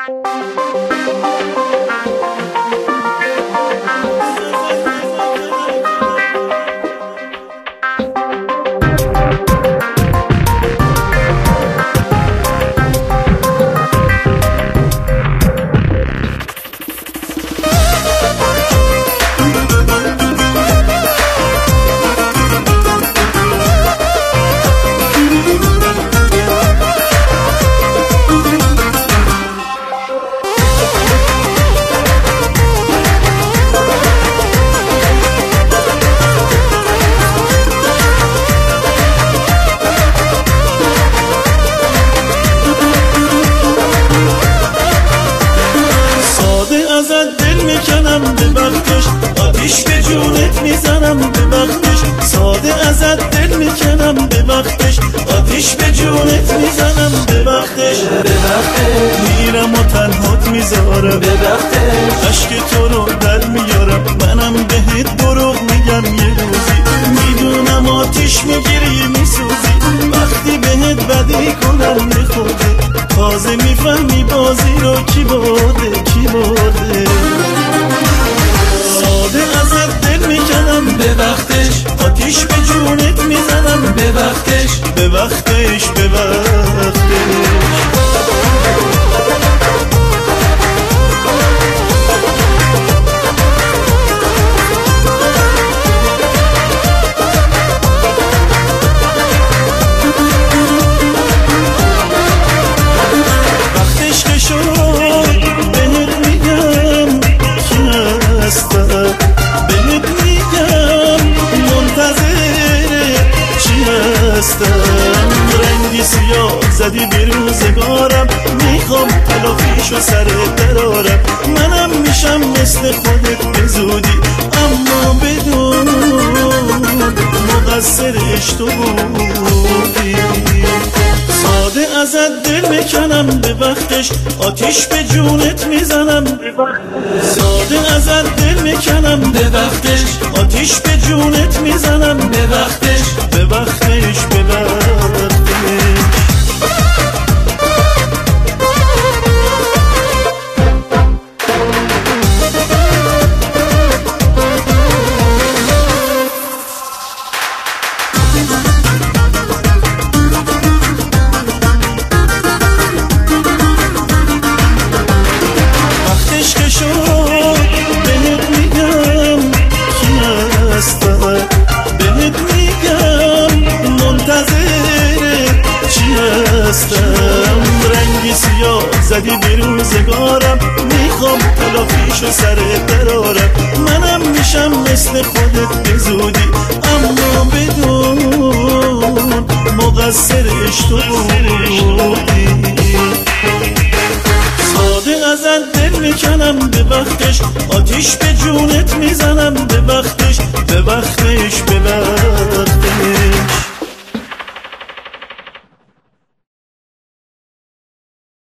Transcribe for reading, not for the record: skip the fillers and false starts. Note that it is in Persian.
آتیش به جونت میزنم به وقتش، ساده ازت دل میکنم به وقتش، آتیش به جونت میزنم به وقتش، به وقتش میرم و تنهات میذارم به وقتش، عشق تو رو در میارم منم بهت دروغ میگم یه روزی، میدونم آتیش میگیری میسوزی، وقتی بهت بدی کنم میخوده، تازه میفهمی بازی رو کی برده کی برده. ساده ازت دل میکنم به وقتش، آتیش به جونت میزنم به وقتش، به وقتش به وقتش. رنگی سیاه زدی به روزگارم، میخوام تلافیشو سرت درارم، منم میشم مثل خودت به زودی، اما بدون مقصرش تو بودی. ساده ازت دل میکنم به وقتش، آتیش به جونت میزنم به وقتش، ساده ازت دل میکنم به وقتش، آتیش به جونت میزنم به وقتش، به وقتش به وقتش. رنگی سیاه زدی به روزگارم، میخوام تلافیشو سرت درارم، منم میشم مثل خودت به زودی، اما بدون مقصرش تو بودی. ساده ازت دل میکنم به وقتش، آتیش به جونت میزنم به وقتش، به وقتش به وقتش.